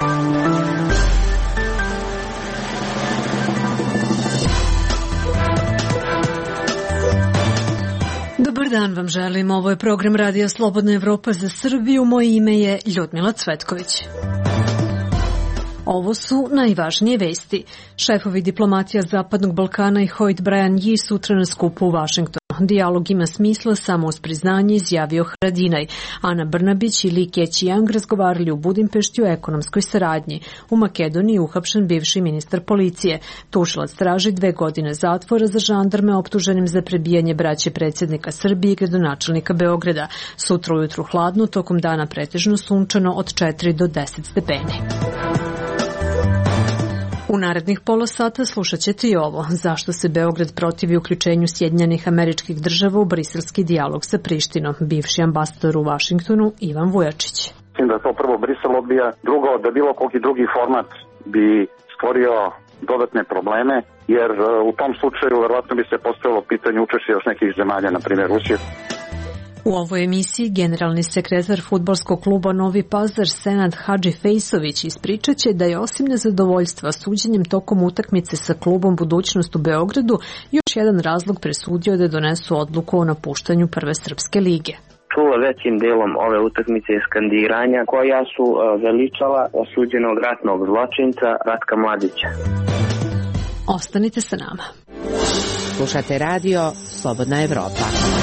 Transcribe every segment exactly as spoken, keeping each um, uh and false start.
Dobar dan vam želim, ovo je program Radija Slobodna Evropa za Srbiju, moje ime je Ljudmila Cvetković. Ovo su najvažnije vesti. Šefovi diplomatija Zapadnog Balkana i Hoyt Bryan Yee sutra na skupu u Vašingtonu. Dijalog ima smisla samo uz priznanje, izjavio Haradinaj. Ana Brnabić i Li Keqiang razgovarali u Budimpešti o ekonomskoj saradnji. U Makedoniji je uhapšen bivši ministar policije. Tužilac traži dve godine zatvora za žandarme optuženim za prebijanje braće predsjednika Srbije i gradonačelnika Beograda. Sutra ujutru hladno, tokom dana pretežno sunčano od četiri do deset stepeni. U narednih pola sata slušat ćete i ovo. Zašto se Beograd protivi uključenju Sjedinjenih Američkih Država u briselski dijalog sa Prištinom? Bivši ambasador u Vašingtonu Ivan Vujačić. Mislim da to prvo Brisel odbija, drugo da bilo koliki drugi format bi stvorio dodatne probleme, jer u tom slučaju verovatno bi se postavilo pitanje učešća još nekih zemalja, na primjer Rusije. U ovoj emisiji generalni sekretar fudbalskog kluba Novi Pazar Senad Hadži Fejsović ispričat će da je osim nezadovoljstva suđenjem tokom utakmice sa klubom Budućnost u Beogradu još jedan razlog presudio da donesu odluku o napuštanju Prve srpske lige. Čulo većim delom ove utakmice i skandiranja koja su veličala osuđenog ratnog zločinca Ratka Mladića. Ostanite sa nama. Slušate radio Slobodna Evropa.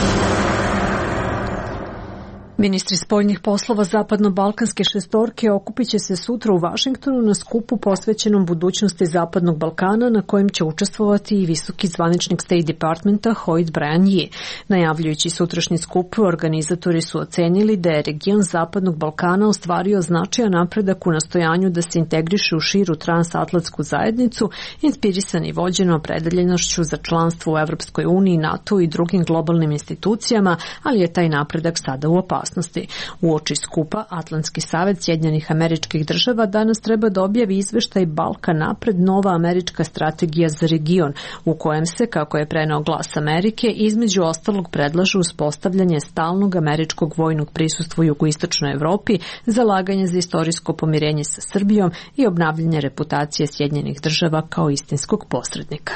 Ministri spoljnih poslova Zapadno-Balkanske šestorke okupit će se sutra u Vašingtonu na skupu posvećenom budućnosti Zapadnog Balkana, na kojem će učestvovati i visoki zvaničnik State Departmenta Hoyt Bryan Yee. Najavljujući sutrašnji skup, organizatori su ocenili da je region Zapadnog Balkana ostvario značajan napredak u nastojanju da se integriše u širu transatlantsku zajednicu, inspirisan i vođen opredeljenošću za članstvo u Evropskoj uniji, NATO i drugim globalnim institucijama, ali je taj napredak sada u opasnosti. Uoči skupa, Atlantski savet Sjedinjenih Američkih Država danas treba da objavi izveštaj Balkan napred, nova američka strategija za region, u kojem se, kako je preneo Glas Amerike, između ostalog predlaže uspostavljanje stalnog američkog vojnog prisustva u jugoistočnoj Evropi, zalaganje za istorijsko pomirenje sa Srbijom i obnavljanje reputacije Sjedinjenih Država kao istinskog posrednika.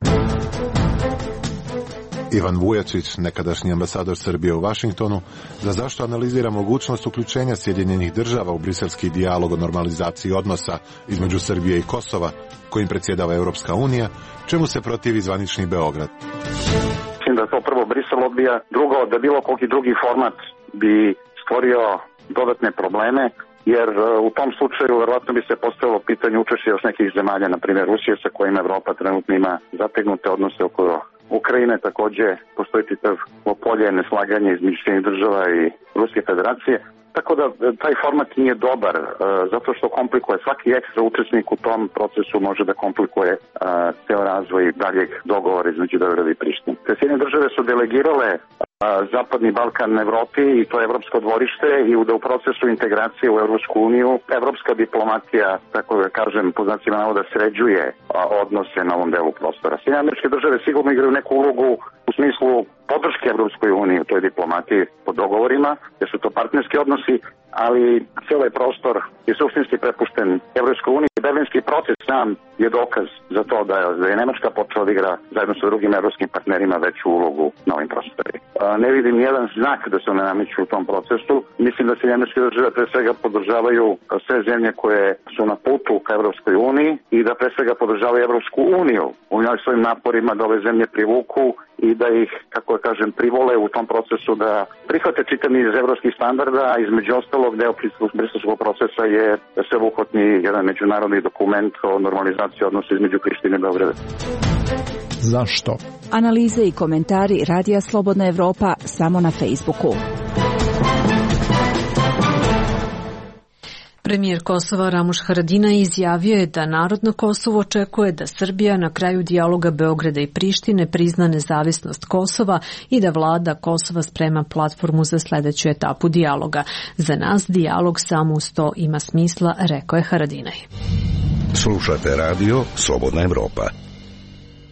Ivan Vujačić, nekadašnji ambasador Srbije u Vašingtonu, za zašto analizira mogućnost uključenja Sjedinjenih Država u briselski dijalog o normalizaciji odnosa između Srbije i Kosova, kojim predsjedava Europska unija, čemu se protivi zvanični Beograd. Mislim da to prvo Brisel odbija, drugo da bilo koliki drugi format bi stvorio dodatne probleme, jer u tom slučaju verovatno bi se postavilo pitanje učešća još nekih zemalja, na primjer Rusije, sa kojima Evropa trenutno ima zategnute odnose oko Ukrajine. Takođe postoji čitav polje neslaganja između Sjedinjenih Država i Ruske federacije. Tako da taj format nije dobar, zato što komplikuje. Svaki ekstra učesnik u tom procesu može da komplikuje ceo razvoj daljeg dogovora između Beograda i Prištine. Sjedinjene Države su delegirale Zapadni Balkan Evropi i to je evropsko dvorište i da u procesu integracije u Evropsku uniju evropska diplomatija, tako da kažem, po znacima navoda sređuje odnose na ovom delu prostora. Sjedinjene Američke Države sigurno igraju neku ulogu u smislu podrške Evropskoj uniji u toj diplomatiji po dogovorima, jer su to partnerski odnosi, ali cijel ovaj prostor je suštinski prepušten Evropskoj uniji. Berlinski proces sam je dokaz za to da je, da je Nemačka počela da igra zajedno sa drugim evropskim partnerima veću ulogu na ovim prostorima. Ne vidim nijedan znak da se one nameću u tom procesu. Mislim da se Američke Države pre svega podržavaju sve zemlje koje su na putu ka Evropskoj uniji i da pre svega podržavaju Evropsku uniju u njoj svojim naporima da ove zemlje privuku i da ih, kako da kažem, privole u tom procesu da prihvate čitav niz evropskih standarda, a između ostalog deo briselskog procesa je sveobuhvatni jedan međunarodni dokument o normalizaciji odnosa između Prištine i Beograda. Zašto? Analize i komentari Radija Slobodna Evropa samo na Facebooku. Premijer Kosova Ramuš Haradinaj izjavio je da narod na Kosovu očekuje da Srbija na kraju dijaloga Beograda i Prištine prizna nezavisnost Kosova i da vlada Kosova sprema platformu za sledeću etapu dijaloga. Za nas dijalog samo uz to ima smisla, rekao je Haradinaj. Slušate radio Slobodna Evropa.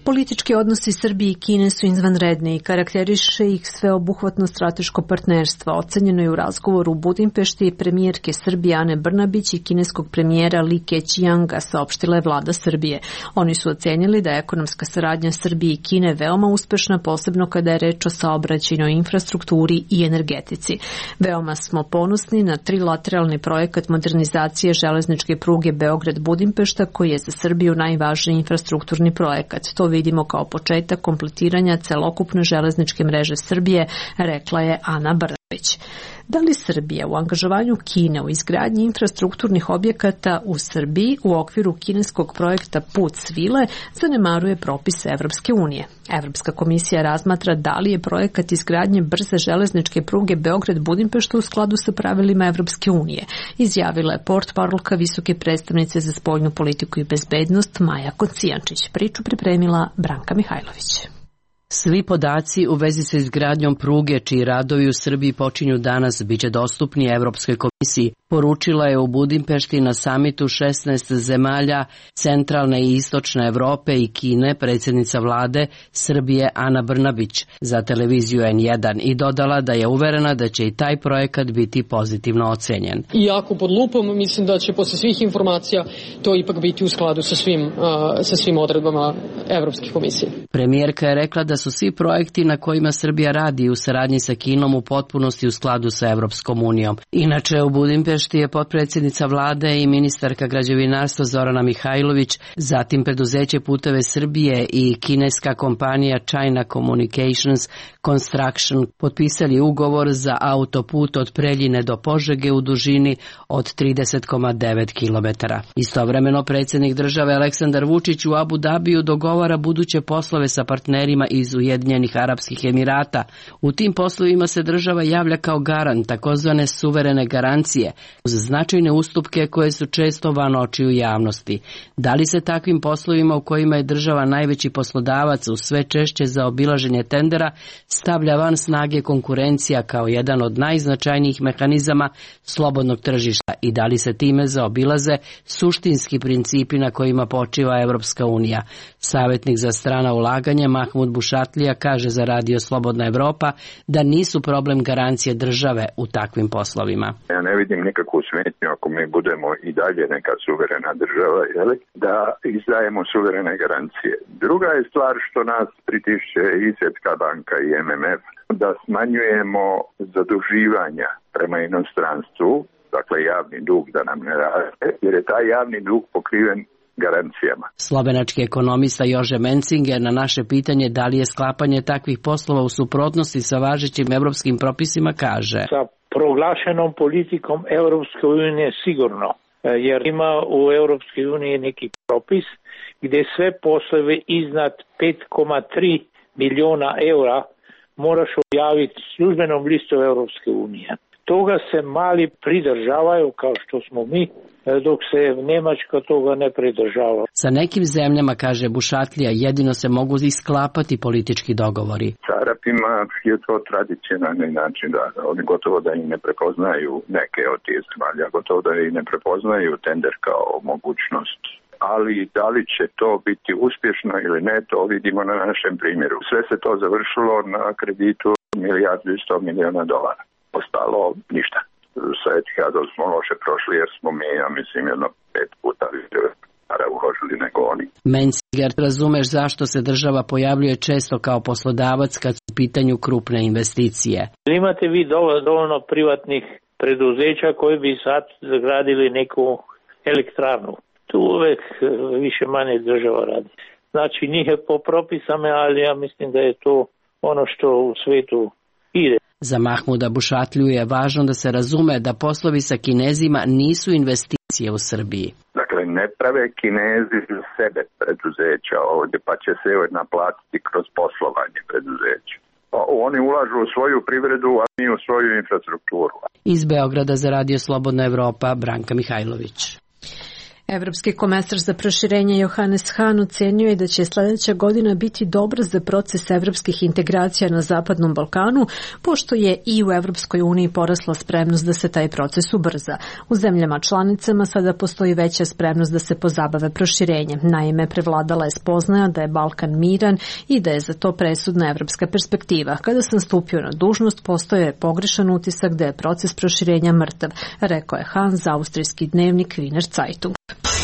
Politički odnosi Srbije i Kine su izvanredni i karakteriše ih sveobuhvatno strateško partnerstvo. Ocenjeno je u razgovoru u Budimpešti premijerke Srbije Ane Brnabić i kineskog premijera Li Keqianga, saopštila je vlada Srbije. Oni su ocenjili da je ekonomska saradnja Srbije i Kine veoma uspešna, posebno kada je reč o saobraćajnoj infrastrukturi i energetici. Veoma smo ponosni na trilateralni projekat modernizacije železničke pruge Beograd-Budimpešta, koji je za Srbiju najvažniji infrastrukturni projekat. To vidimo kao početak kompletiranja celokupne železničke mreže Srbije, rekla je Ana Brnabić. Da li Srbija u angažovanju Kine u izgradnji infrastrukturnih objekata u Srbiji u okviru kineskog projekta Put svile zanemaruje propise Evropske unije? Evropska komisija razmatra da li je projekat izgradnje brze železničke pruge Beograd-Budimpešta u skladu sa pravilima Evropske unije, izjavila je portparolka visoke predstavnice za spoljnu politiku i bezbednost Maja Kocijančić. Priču pripremila Branka Mihajlović. Svi podaci u vezi sa izgradnjom pruge, čiji radovi u Srbiji počinju danas, biće dostupni Evropskoj komisiji, poručila je u Budimpešti na samitu šesnaest zemalja centralne i istočne Evrope i Kine predsjednica vlade Srbije Ana Brnabić za televiziju N jedan i dodala da je uverena da će i taj projekat biti pozitivno ocenjen. Iako pod lupom, mislim da će posle svih informacija to ipak biti u skladu sa svim, uh, sa svim odredbama Evropske komisije. Premijerka je rekla da su svi projekti na kojima Srbija radi u saradnji sa Kinom u potpunosti u skladu sa Evropskom unijom. Inače, u Budimpešti je potpredsjednica vlade i ministarka građevinarstva Zorana Mihajlović, zatim preduzeće Puteve Srbije i kineska kompanija China Communications Construction potpisali ugovor za autoput od Preljine do Požege u dužini od trideset zarez devet kilometara. Istovremeno, predsjednik države Aleksandar Vučić u Abu Dabiju dogovara buduće poslove sa partnerima iz Ujedinjenih Arapskih Emirata. U tim poslovima se država javlja kao garant, takozvane suverene garancije, uz značajne ustupke koje su često van očiju javnosti. Da li se takvim poslovima u kojima je država najveći poslodavac u sve češće za obilaženje tendera stavlja van snage konkurencija kao jedan od najznačajnijih mehanizama slobodnog tržišta i da li se time zaobilaze suštinski principi na kojima počiva Evropska unija? Savjetnik za strana ulaganja Mahmud Bušatlija kaže za Radio Slobodna Evropa da nisu problem garancije države u takvim poslovima. Ja ne vidim nikakvu smetnju ako mi budemo i dalje neka suverena država, jeli, da izdajemo suverene garancije. Druga je stvar što nas pritišće i Svjetska banka i M M F da smanjujemo zaduživanja prema inostranstvu, dakle javni dug da nam ne raste, jer je taj javni dug pokriven garancijama. Slovenački ekonomista Jože Mencinger na naše pitanje da li je sklapanje takvih poslova u suprotnosti sa važećim evropskim propisima kaže: Sa proglašenom politikom Evropske unije sigurno, jer ima u Evropskoj uniji neki propis gdje sve poslove iznad pet zarez tri miliona eura moraš objaviti službenom listu Evropske unije. Toga se mali pridržavaju kao što smo mi, dok se Njemačka toga ne pridržava. Sa nekim zemljama, kaže Bušatlija, jedino se mogu isklapati politički dogovori. Sa Arapima je to tradicionalni način da oni gotovo da i ne prepoznaju neke od tih zemalja, gotovo da i ne prepoznaju tender kao mogućnost. Ali da li će to biti uspješno ili ne, to vidimo na našem primjeru. Sve se to završilo na kreditu milijardu i sto miliona dolara. Ostalo ništa. Sa Etihadom smo loše prošli jer smo mi, ja mislim, jedno pet puta više para uložili nego oni. Mencinger, razumeš zašto se država pojavljuje često kao poslodavac kad su u pitanju krupne investicije? Imate vi dovoljno privatnih preduzeća koji bi sad zagradili neku elektrarnu. Tu uvek više manje država radi. Znači nije po propisama, ali ja mislim da je to ono što u svijetu ide. Za Mahmuda Bušatliju je važno da se razume da poslovi sa Kinezima nisu investicije u Srbiji. Dakle, ne prave Kinezi za sebe preduzeća ovdje, pa će se naplatiti kroz poslovanje preduzeća. Oni ulažu u svoju privredu, a mi u svoju infrastrukturu. Iz Beograda za Radio Slobodna Evropa, Branka Mihajlović. Evropski komesar za proširenje Johannes Hahn ocenio je da će sljedeća godina biti dobra za proces evropskih integracija na Zapadnom Balkanu, pošto je i u Evropskoj uniji porasla spremnost da se taj proces ubrza. U zemljama članicama sada postoji veća spremnost da se pozabave proširenjem. Naime, prevladala je spoznaja da je Balkan miran i da je za to presudna evropska perspektiva. Kada sam stupio na dužnost, postojao je pogrešan utisak da je proces proširenja mrtav, rekao je Hahn za austrijski dnevnik Wiener Zeitung.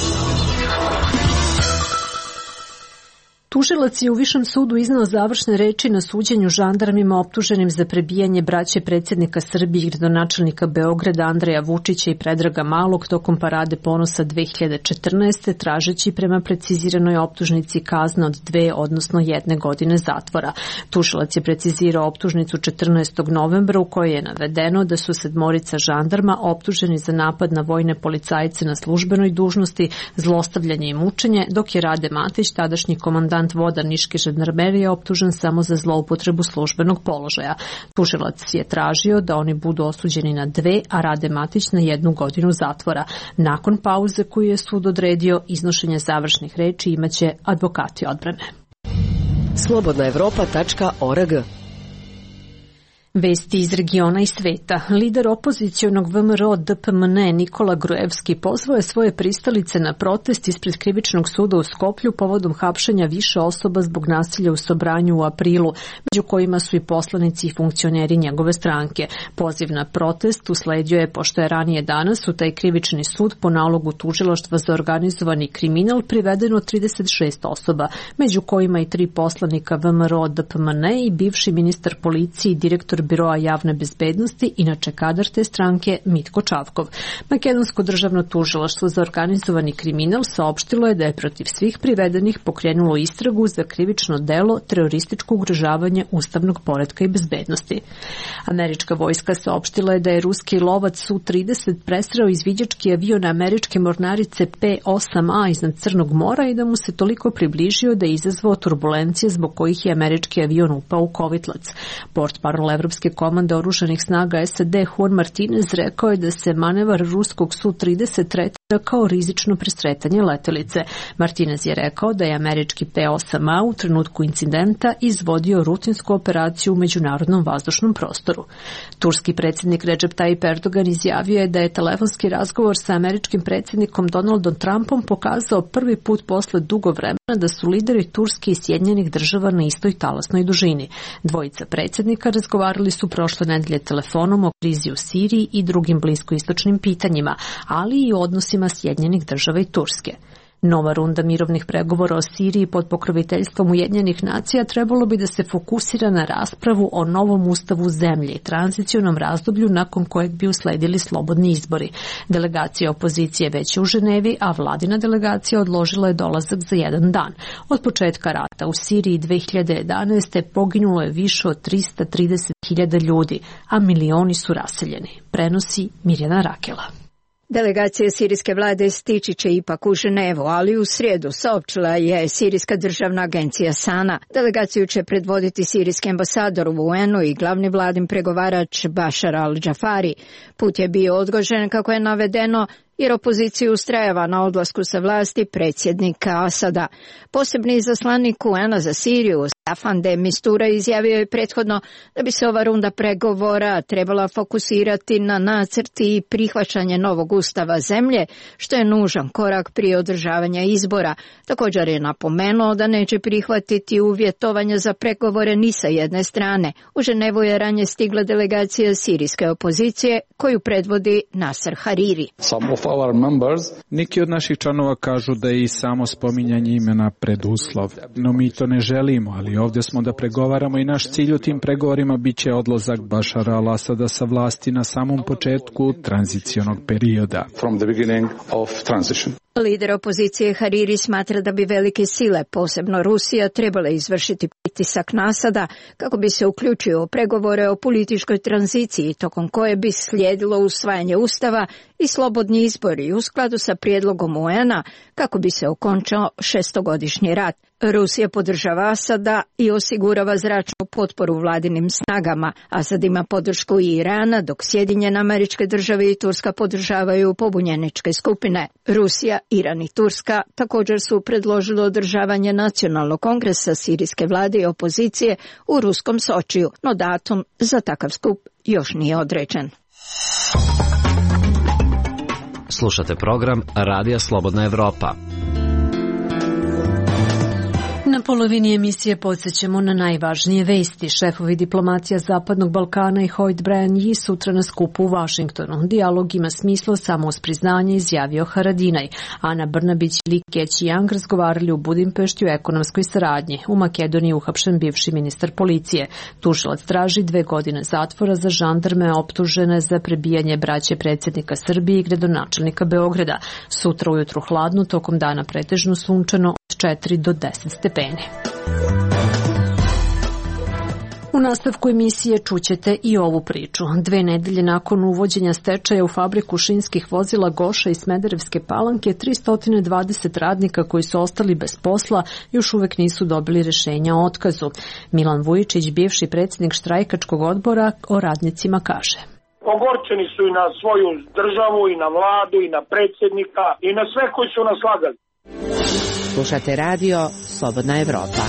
Tužilac je u Višem sudu iznao završne reči na suđenju žandarmima optuženim za prebijanje braće predsjednika Srbije i gradonačelnika Beograda Andreja Vučića i Predraga Malog tokom Parade ponosa dve hiljade četrnaeste. tražeći prema preciziranoj optužnici kazna od dve, odnosno jedne godine zatvora. Tužilac je precizirao optužnicu četrnaestog novembra u kojoj je navedeno da su sedmorica žandarma optuženi za napad na vojne policajce na službenoj dužnosti, zlostavljanje i mučenje, dok je Rade Matić, tadašnji komandant voda Niške žandarmerije, optužen samo za zloupotrebu službenog položaja. Tužilac je tražio da oni budu osuđeni na dve, a Rade Matić na jednu godinu zatvora. Nakon pauze koju je sud odredio, iznošenje završnih reči imaće advokati odbrane. slobodna evropa tačka org. Vesti iz regiona i sveta. Lider opozicionog V M R O D P M N Nikola Gruevski pozvao je svoje pristalice na protest ispred krivičnog suda u Skoplju povodom hapšenja više osoba zbog nasilja u Sobranju u aprilu, među kojima su i poslanici i funkcioneri njegove stranke. Poziv na protest usledio je pošto je ranije danas u taj krivični sud po nalogu tužilaštva za organizovani kriminal privedeno trideset šest osoba, među kojima i tri poslanika V M R O D P M N i bivši ministar policije i direktor Biroa javne bezbednosti, inače kadar te stranke Mitko Čavkov. Makedonsko državno tužilaštvo za organizovani kriminal saopštilo je da je protiv svih privedenih pokrenulo istragu za krivično delo terorističko ugrožavanje ustavnog poretka i bezbednosti. Američka vojska saopštila je da je ruski lovac S U trideset presreo izviđački avion američke mornarice P osam A iznad Crnog mora i da mu se toliko približio da je izazvao turbulencije zbog kojih je američki avion upao u kovitlac. Portparol Evropske komande oružanih snaga S A D Juan Martinez rekao je da se manevar ruskog S U trideset tretira kao rizično presretanje letelice. Martinez je rekao da je američki P osam A u trenutku incidenta izvodio rutinsku operaciju u međunarodnom vazdušnom prostoru. Turski predsjednik Recep Tayyip Erdogan izjavio je da je telefonski razgovor sa američkim predsjednikom Donaldom Trumpom pokazao prvi put posle dugo vremena da su lideri Turske i Sjedinjenih država na istoj talasnoj dužini. Dvojica predsjednika razgovarali su prošle nedelje telefonom o krizi u Siriji i drugim bliskoistočnim pitanjima, ali i o odnosima Sjedinjenih država i Turske. Nova runda mirovnih pregovora o Siriji pod pokroviteljstvom Ujedinjenih nacija trebalo bi da se fokusira na raspravu o novom ustavu zemlje i tranzicionom razdoblju nakon kojeg bi usledili slobodni izbori. Delegacija opozicije već je u Ženevi, a vladina delegacija odložila je dolazak za jedan dan. Od početka rata u Siriji dve hiljade jedanaeste. poginulo je više od trista trideset hiljada ljudi, a milioni su raseljeni. Prenosi Mirjana Rakela. Delegacija sirijske vlade stići će ipak u Ženevu, ali u srijedu saopćila je sirijska državna agencija SANA. Delegaciju će predvoditi sirijski ambasador u U N-u i glavni vladin pregovarač Bashar al-Jafari. Put je bio odgođen, kako je navedeno, jer opozicija ustrajava na odlasku sa vlasti predsjednika Asada. Posebni izaslanik U N-a za Siriju, Staffan de Mistura, izjavio je prethodno da bi se ova runda pregovora trebala fokusirati na nacrti i prihvaćanje novog ustava zemlje, što je nužan korak prije održavanja izbora. Također je napomenuo da neće prihvatiti uvjetovanja za pregovore ni sa jedne strane. U Ženevu je ranije stigla delegacija sirijske opozicije, koju predvodi Nasser Hariri. Neki od naših članova kažu da je i samo spominjanje imena preduslov, no mi to ne želimo, ali ovdje smo da pregovaramo i naš cilj u tim pregovorima bit će odlazak Bašara al-Asada sa vlasti na samom početku tranzicionog perioda. Lider opozicije Hariri smatra da bi velike sile, posebno Rusija, trebale izvršiti pritisak na Asada kako bi se uključio u pregovore o političkoj tranziciji, tokom koje bi slijedilo usvajanje ustava i slobodni izbori u skladu sa prijedlogom U N-a kako bi se okončao šestogodišnji rat. Rusija podržava Asada i osigurava zračnu potporu vladinim snagama. Asad ima podršku i Irana, dok Sjedinjene Američke Države i Turska podržavaju pobunjeničke skupine. Rusija, Iran i Turska također su predložili održavanje nacionalnog kongresa sirijske vlade i opozicije u ruskom Sočiju, no datum za takav skup još nije određen. Slušate program Radija Slobodna Evropa. Na polovini emisije podsjećamo na najvažnije vesti. Šefovi diplomacija Zapadnog Balkana i Hoyt Bryan sutra na skupu u Vašingtonu. Dijalog ima smisla samo uz priznanje, izjavio Haradinaj. Ana Brnabić i Li Keqiang razgovarali u Budimpešti o ekonomskoj saradnji. U Makedoniji uhapšen bivši ministar policije. Tužilac traži dve godine zatvora za žandarme optužene za prebijanje braće predsjednika Srbije i gradonačelnika Beograda. Sutra ujutru hladno, tokom dana pretežno sunčano od četiri do deset stepeni. U nastavku emisije čućete i ovu priču. Dve nedelje nakon uvođenja stečaja u fabriku šinskih vozila Goša i Smederevske Palanke, tristo dvadeset radnika koji su ostali bez posla još uvek nisu dobili rešenja o otkazu. Milan Vujičić, bivši predsjednik štrajkačkog odbora, o radnicima kaže: Ogorčeni su i na svoju državu, i na vladu, i na predsjednika, i na sve koji su nas lagali. Slušate radio Slobodna Evropa.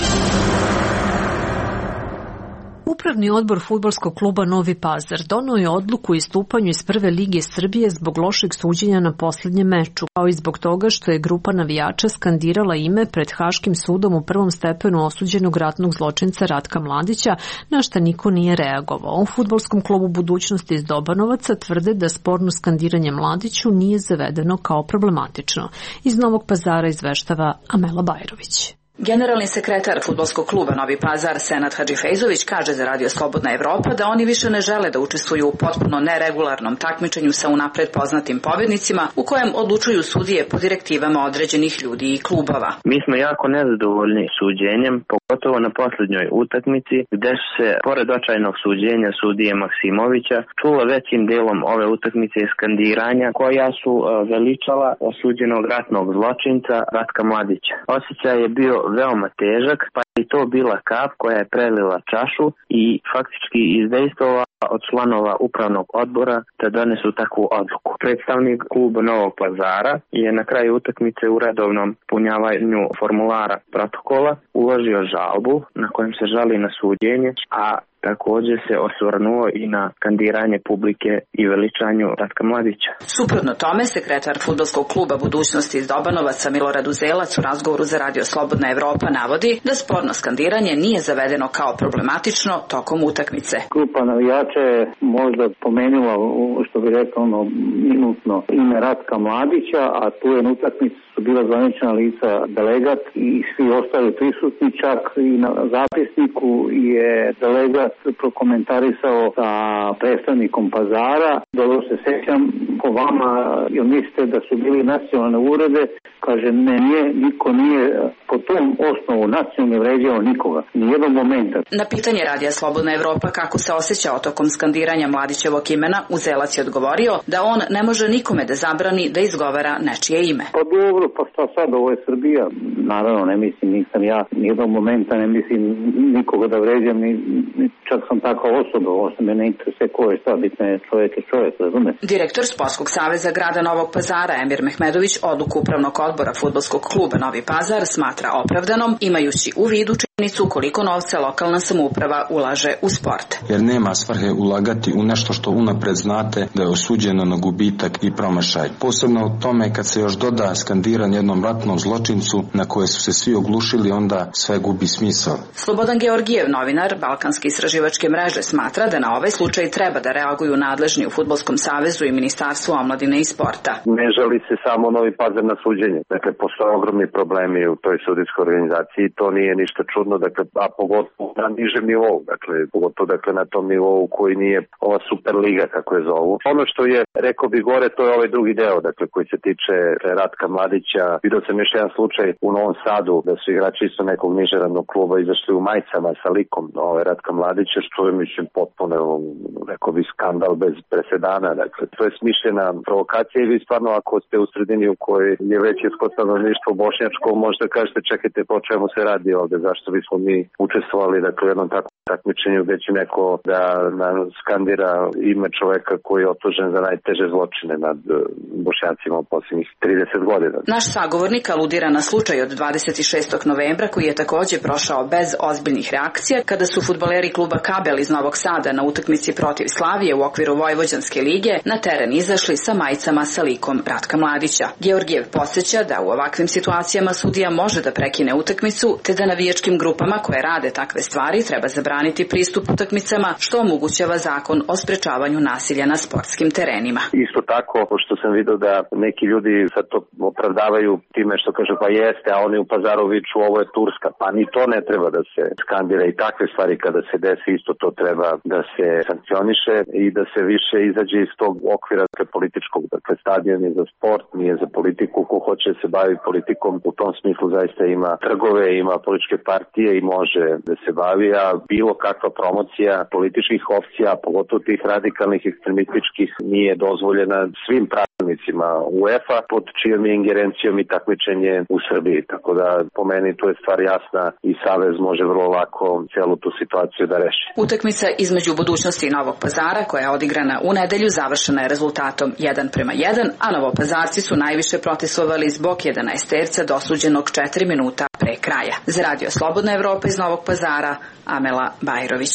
Upravni odbor fudbalskog kluba Novi Pazar doneo je odluku o istupanju iz Prve lige Srbije zbog lošeg suđenja na poslednjem meču, kao i zbog toga što je grupa navijača skandirala ime pred Haškim sudom u prvom stepenu osuđenog ratnog zločinca Ratka Mladića, na šta niko nije reagovao. U fudbalskom klubu Budućnosti iz Dobanovaca tvrde da sporno skandiranje Mladiću nije zavedeno kao problematično. Iz Novog Pazara izveštava Amela Bajrović. Generalni sekretar fudbalskog kluba Novi Pazar Senad Hadžifejzović kaže za Radio Slobodna Evropa da oni više ne žele da učestvuju u potpuno neregularnom takmičenju sa unapred poznatim pobednicima u kojem odlučuju sudije po direktivama određenih ljudi i klubova. Mi smo jako nezadovoljni suđenjem, pogotovo na posljednjoj utakmici gde su se, pored očajnog suđenja sudije Maksimovića, čula većim delom ove utakmice skandiranja koja su veličala osuđenog ratnog zločinca Ratka Mladića. Osjećaj je bio veoma težak, pa je to bila kap koja je prelila čašu i faktički izdejstvova od članova upravnog odbora da donesu takvu odluku. Predstavnik kluba Novog Pazara je na kraju utakmice u redovnom punjavanju formulara protokola uložio žalbu na kojem se žali na suđenje, a također se osvrnuo i na skandiranje publike i veličanju Ratka Mladića. Suprotno tome, sekretar fudbalskog kluba Budućnosti iz Dobanovaca Milorad Uzelac u razgovoru za Radio Slobodna Evropa navodi da sporno skandiranje nije zavedeno kao problematično tokom utakmice. Grupa navijača je možda pomenula, što bi rekao, ono, minutno ime Ratka Mladića, a tu je na utakmici su bila zvanična lica delegat i svi ostali prisutni, čak i na zapisniku je delegat prokomentarisao sa predstavnikom Pazara. Dobro se sećam, po vama, jel mislite da su bili nacionalne urede? Kaže, ne, nije, niko nije po tom osnovu nacionalno vređao nikoga, nijednog momenta. Na pitanje Radija Slobodna Evropa kako se osjećao tokom skandiranja Mladićevog imena, Uzelac je odgovorio da on ne može nikome da zabrani da izgovara nečije ime. Pa dobro, pa šta sad, ovo je Srbija. Naravno, ne mislim, nisam ja nijednog momenta, ne mislim nikoga da vređam, ni, ni čak sam takva osoba, ovo se me ne interesuje ko je šta, bitno je čovjek je čovjek, razume. Direktor Sportskog saveza grada Novog Pazara Emir Mehmedović odluku upravnog odbora fudbalskog kluba Novi Pazar smatra opravdanom, imajući u vidu činjenicu koliko novca lokalna samouprava ulaže u sport. Jer nema svrhe ulagati u nešto što unapred znate da je osuđeno na gubitak i promašaj. Posebno u tome kad se još doda skandiranje jednom ratnom zločincu na koje su se svi oglušili, onda sve gubi smisao. Slobodan Georgijev, novinar Balkanske istraživačke mreže, smatra da na ovaj slučaj treba da reaguju nadležni u Fudbalskom savezu i Ministarstvu omladine i sporta. Ne želi se samo Novi Pazar na suđenje. Dakle, postoje ogromni problemi u toj sudijskoj organizaciji. To nije ništa čudno. međunarodno, dakle, a pogotovo na nižem nivou, dakle, pogotovo dakle, na tom nivou koji nije ova Superliga, kako je zovu. Ono što je, rekao bi gore, to je ovaj drugi deo, dakle, koji se tiče Ratka Mladića. Vidio sam još jedan slučaj u Novom Sadu, da su igrači isto nekog nižeradnog kluba izašli u majicama sa likom ovaj, Ratka Mladića, što je, mislim, potpuno, rekao bi, skandal bez presedana. Dakle, to je smišljena provokacija i vi stvarno, ako ste u sredini u kojoj je većinsko stanovništvo bošnjačko, možete kažete, čekajte, po čemu se radi ovde, zašto bismo mi učestvovali, dakle, u jednom takvom takmičenju gde će neko da nam skandira ime čoveka koji je optužen za najteže zločine nad Bošnjacima u posljednjih trideset godina. Naš sagovornik aludira na slučaj od dvadeset šestog novembra koji je takođe prošao bez ozbiljnih reakcija kada su fudbaleri kluba Kabel iz Novog Sada na utakmici protiv Slavije u okviru Vojvođanske lige na teren izašli sa majicama sa likom Ratka Mladića. Georgijev podsjeća da u ovakvim situacijama sudija može da prekine utakmicu te da navijačkim grupama koje rade takve stvari treba zabraniti pristup utakmicama što omogućava zakon o sprečavanju nasilja na sportskim terenima. Isto tako, pošto sam vidio da neki ljudi sad to opravdavaju time što kaže pa jeste, a oni u Pazaru viču ovo je Turska, pa ni to ne treba da se skandira i takve stvari kada se desi isto to treba da se sankcioniše i da se više izađe iz tog okvira dakle, političkog, dakle stadion je za sport, nije za politiku, ko hoće se bavi politikom u tom smislu zaista ima trgove, ima političke partije i može da se bavi, a bilo kakva promocija političkih opcija, pogotovo tih radikalnih ekstremističkih, nije dozvoljena svim pravilnicima UEFA pod čijom je ingerencijom i takmičenje u Srbiji. Tako da po meni tu je stvar jasna i Savez može vrlo lako celu tu situaciju da reši. Utakmica između Budućnosti i Novog Pazara koja je odigrana u nedelju završena je rezultatom jedan prema jedan, a Novopazarci su najviše protestovali zbog jedanaesterca dosuđenog četiri minuta pre kraja. Za Radio Slobodna Evropa iz Novog Pazara, Amela Bajrović.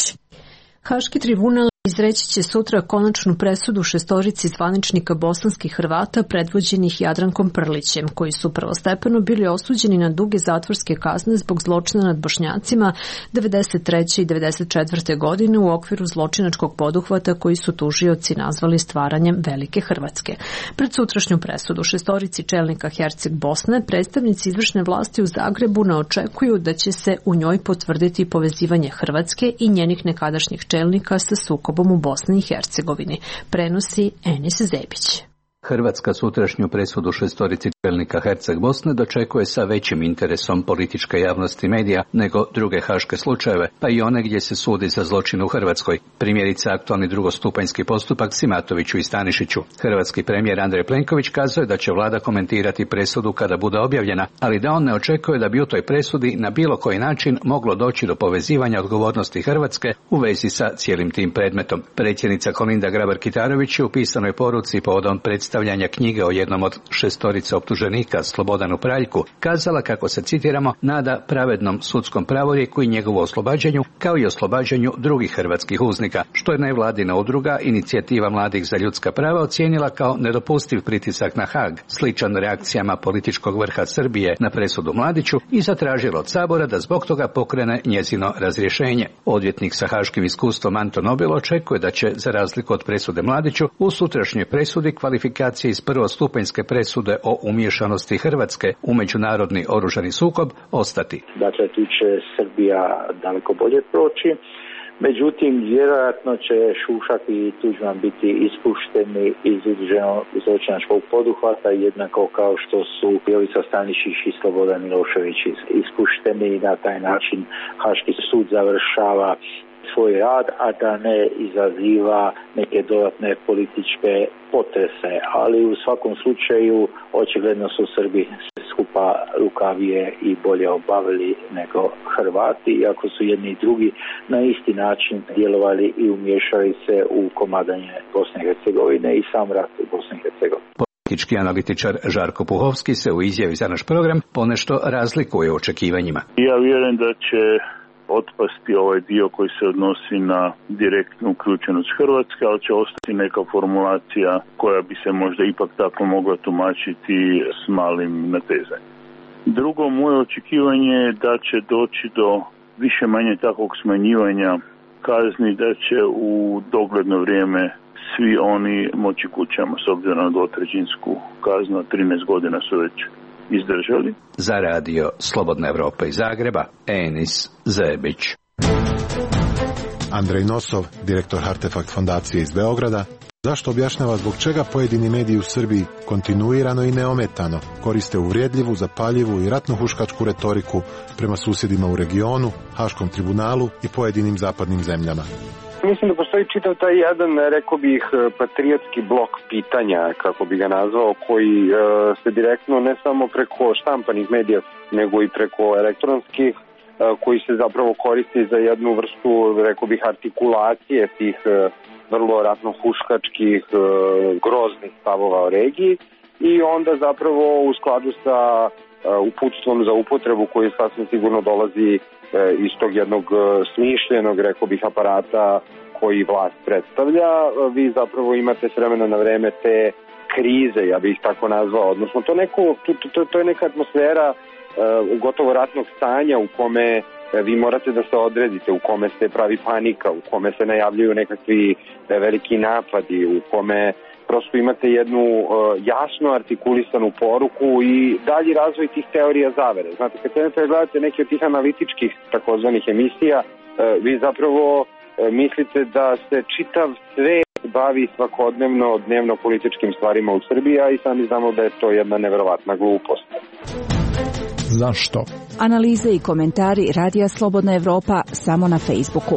Haški tribunal izreći će sutra konačnu presudu šestorici zvaničnika bosanskih Hrvata predvođenih Jadrankom Prlićem, koji su prvostepeno bili osuđeni na duge zatvorske kazne zbog zločina nad Bošnjacima devedeset treće i devedeset četvrte godine u okviru zločinačkog poduhvata koji su tužioci nazvali stvaranjem Velike Hrvatske. Pred sutrašnju presudu šestorici čelnika Herceg Bosne predstavnici izvršne vlasti u Zagrebu ne očekuju da će se u njoj potvrditi povezivanje Hrvatske i njenih nekadašnjih čelnika sa sukobom u Bosni i Hercegovini, prenosi Enis Zebić. Hrvatska sutrašnju presudu šestorici čelnika Herceg Bosne dočekuje sa većim interesom političke javnosti medija nego druge haške slučajeve, pa i one gdje se sudi za zločin u Hrvatskoj. Primjerice aktualni drugostupanjski postupak Simatoviću i Stanišiću. Hrvatski premijer Andrej Plenković kazuje da će vlada komentirati presudu kada bude objavljena, ali da on ne očekuje da bi u toj presudi na bilo koji način moglo doći do povezivanja odgovornosti Hrvatske u vezi sa cijelim tim predmetom. Predsjednica Kolinda Grabar-Kitarović je u pisanoj poruci povodom predstavljanja Stavljanja knjige o jednom od šestorice optuženika, Slobodanu Praljku, kazala kako se, citiramo, nada pravednom sudskom pravorijeku i njegovu oslobađanju, kao i oslobađanju drugih hrvatskih uznika, što je nevladina udruga Inicijativa mladih za ljudska prava ocijenila kao nedopustiv pritisak na Hag, sličan reakcijama političkog vrha Srbije na presudu Mladiću, i zatražila od Sabora da zbog toga pokrene njezino razrješenje. Odvjetnik sa haškim iskustvom Anton Nobel očekuje da će, za razliku od presude Mladiću, u sutrašnjoj presudi kvalifikacija iz prvostupanjske presude o umiješanosti Hrvatske u međunarodni oružani sukob ostati. Dakle, tu će Srbija daleko bolje proći. Međutim, vjerojatno će Šušak i Tuđman biti ispušteni iz udruženog zločinačkog poduhvata, jednako kao što su Jovica Stanišić i Slobodan Milošević ispušteni i na taj način Haški sud završava svoj rad, a da ne izaziva neke dodatne političke potrese. Ali u svakom slučaju očigledno su Srbi skupa rukavije i bolje obavili nego Hrvati, iako su jedni i drugi na isti način djelovali i umiješali se u komadanje Bosne i Hercegovine i sam rat u Bosni i Hercegovini. Politički analitičar Žarko Puhovski se u izjavi za naš program ponešto razlikuje u očekivanjima. Ja vjerujem da će otpasti ovaj dio koji se odnosi na direktnu uključenost Hrvatske, ali će ostati neka formulacija koja bi se možda ipak tako mogla tumačiti s malim natezanjem. Drugo, moje očekivanje je da će doći do više manje takvog smanjivanja kazni, da će u dogledno vrijeme svi oni moći kućama, s obzirom na dvotrećinsku kaznu, trinaest godina su već izdržali. Za radio Slobodna Evropa iz Zagreba, Enis Zebić. Andrej Nosov, direktor Artefakt fondacije iz Beograda, zašto objašnjava zbog čega pojedini mediji u Srbiji kontinuirano i neometano koriste uvrijedljivu, zapaljivu i ratno-huškačku retoriku prema susjedima u regionu, Haškom tribunalu i pojedinim zapadnim zemljama. Mislim da postoji čitav taj jedan, rekao bih, patriotski blok pitanja, kako bi ga nazvao, koji e, se direktno ne samo preko štampanih medija, nego i preko elektronskih, e, koji se zapravo koristi za jednu vrstu, rekao bih, artikulacije tih e, vrlo ratno-huškačkih, e, groznih stavova o regiji i onda zapravo u skladu sa e, uputstvom za upotrebu koji sasvim sigurno dolazi iz tog jednog smišljenog, rekao bih, aparata koji vlast predstavlja, vi zapravo imate s vremena na vreme te krize, ja bih ih tako nazvao, odnosno to, neko, to, to, to je neka atmosfera uh, gotovo ratnog stanja u kome vi morate da se odredite, u kome se pravi panika, u kome se najavljuju nekakvi veliki napadi, u kome prosto imate jednu uh, jasno artikulisanu poruku i dalji razvoj tih teorija zavere. Znate, kad se gledate neke od tih analitičkih takozvanih emisija, uh, vi zapravo uh, mislite da se čitav svet bavi svakodnevno dnevno-političkim stvarima u Srbiji, a i sami znamo da je to jedna neverovatna glupost. Zašto? Analize i komentari Radija Slobodna Evropa samo na Facebooku.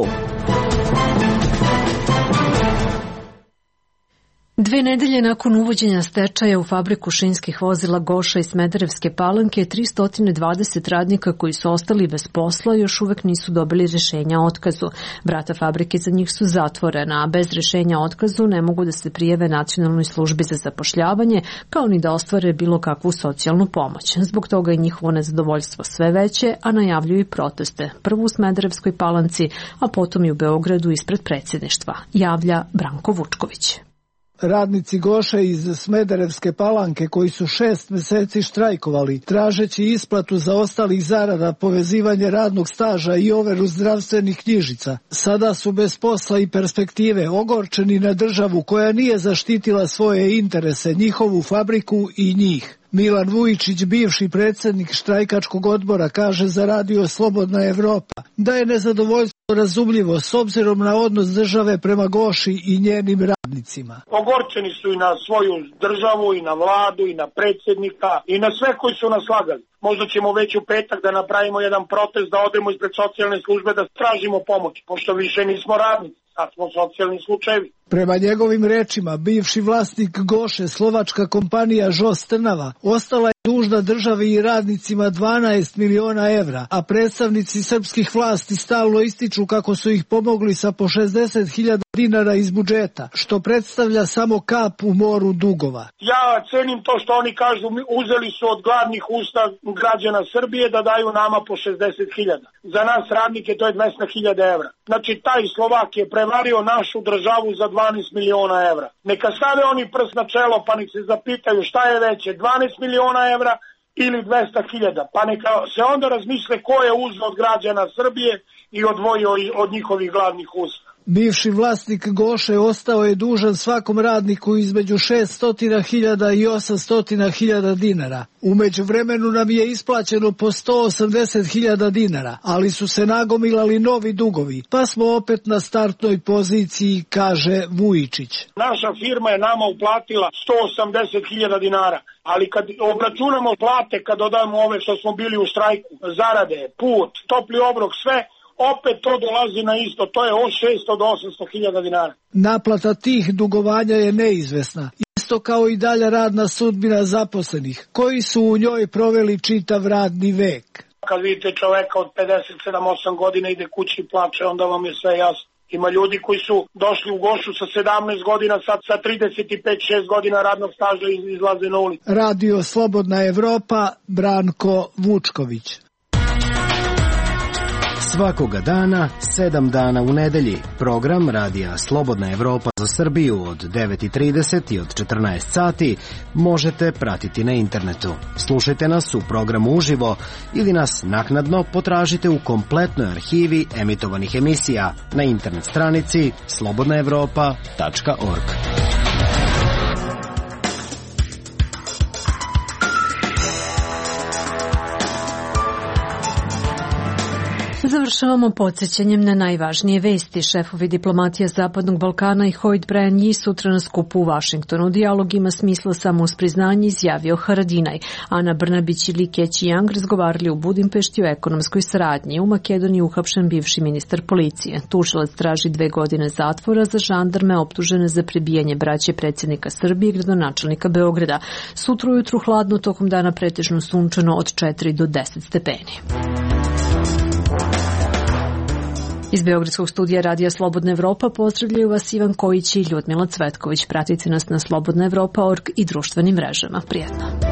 Dve nedelje nakon uvođenja stečaja u fabriku šinskih vozila Goša iz Smederevske Palanke, tristo dvadeset radnika koji su ostali bez posla još uvek nisu dobili rješenja o otkazu. Vrata fabrike za njih su zatvorena, a bez rješenja o otkazu ne mogu da se prijave Nacionalnoj službi za zapošljavanje, kao ni da ostvare bilo kakvu socijalnu pomoć. Zbog toga je njihovo nezadovoljstvo sve veće, a najavljuju i proteste. Prvo u Smederevskoj Palanci, a potom i u Beogradu ispred predsjedništva, javlja Branko Vučković. Radnici Goše iz Smederevske Palanke koji su šest meseci štrajkovali, tražeći isplatu za ostalih zarada, povezivanje radnog staža i overu zdravstvenih knjižica, sada su bez posla i perspektive, ogorčeni na državu koja nije zaštitila svoje interese, njihovu fabriku i njih. Milan Vujičić, bivši predsjednik štrajkačkog odbora, kaže za Radio Slobodna Evropa da je nezadovoljstvo razumljivo s obzirom na odnos države prema Goši i njenim radnicima. Ogorčeni su i na svoju državu, i na vladu, i na predsjednika, i na sve koji su nas lagali. Možda ćemo već u petak da napravimo jedan protest, da odemo ispred socijalne službe da tražimo pomoć, pošto više nismo radnici, sad smo socijalni slučajevi. Prema njegovim rečima, bivši vlasnik Goše, slovačka kompanija Žos Trnava, ostala je dužna državi i radnicima dvanaest miliona evra, a predstavnici srpskih vlasti stalno ističu kako su ih pomogli sa po šezdeset hiljada dinara iz budžeta, što predstavlja samo kap u moru dugova. Ja cenim to što oni kažu, uzeli su od gladnih usta građana Srbije da daju nama po šezdeset hiljada. Za nas radnike to je dvesta hiljada evra. Znači taj Slovak je prevario našu državu za dvanaest miliona evra. Neka stave oni prst na čelo pa nek se zapitaju šta je veće, dvanaest miliona evra ili dvesta hiljada. Pa neka se onda razmisle ko je uzeo od građana Srbije i odvojio od njihovih gladnih usta. Bivši vlasnik Goše ostao je dužan svakom radniku između šesto hiljada i osamsto hiljada dinara. Umeđu vremenu nam je isplaćeno po sto osamdeset hiljada dinara, ali su se nagomilali novi dugovi, pa smo opet na startnoj poziciji, kaže Vujičić. Naša firma je nama uplatila sto osamdeset hiljada dinara, ali kad obračunamo plate, kad dodamo ove što smo bili u štrajku, zarade, put, topli obrok, sve, opet to dolazi na isto, to je od šesto do osamsto hiljada dinara. Naplata tih dugovanja je neizvesna, isto kao i dalja radna sudbina zaposlenih, koji su u njoj proveli čitav radni vek. Kad vidite čoveka od pedeset sedam osam godina ide kući i plače, onda vam je sve jasno. Ima ljudi koji su došli u Gošu sa sedamnaest godina, sad sa trideset pet šest godina radnog staža izlaze na ulicu. Radio Slobodna Evropa, Branko Vučković. Svakoga dana, sedam dana u nedelji. Program Radija Slobodna Evropa za Srbiju od devet i trideset i od četrnaest sati možete pratiti na internetu. Slušajte nas u programu uživo ili nas naknadno potražite u kompletnoj arhivi emitovanih emisija na internet stranici slobodna evropa tačka org. Završavamo podsjećanjem na najvažnije vesti. Šefovi diplomatija Zapadnog Balkana i Hoyt Brian Yi sutra na skupu u Vašingtonu. Dijalog ima smisla samo uz priznanje, izjavio Haradinaj. Ana Brnabić i Li Keqiang razgovarali u Budimpešti o ekonomskoj saradnji. U Makedoniji uhapšen bivši ministar policije. Tužilac traži dve godine zatvora za žandarme optužene za prebijanje braće predsjednika Srbije i gradonačelnika Beograda. Sutra ujutru hladno, tokom dana pretežno sunčano od četiri do deset stepeni. Iz Beogradskog studija Radija Slobodna Evropa pozdravljaju vas Ivan Kojić i Ljudmila Cvetković. Pratite nas na slobodna evropa tačka org i društvenim mrežama. Prijetno.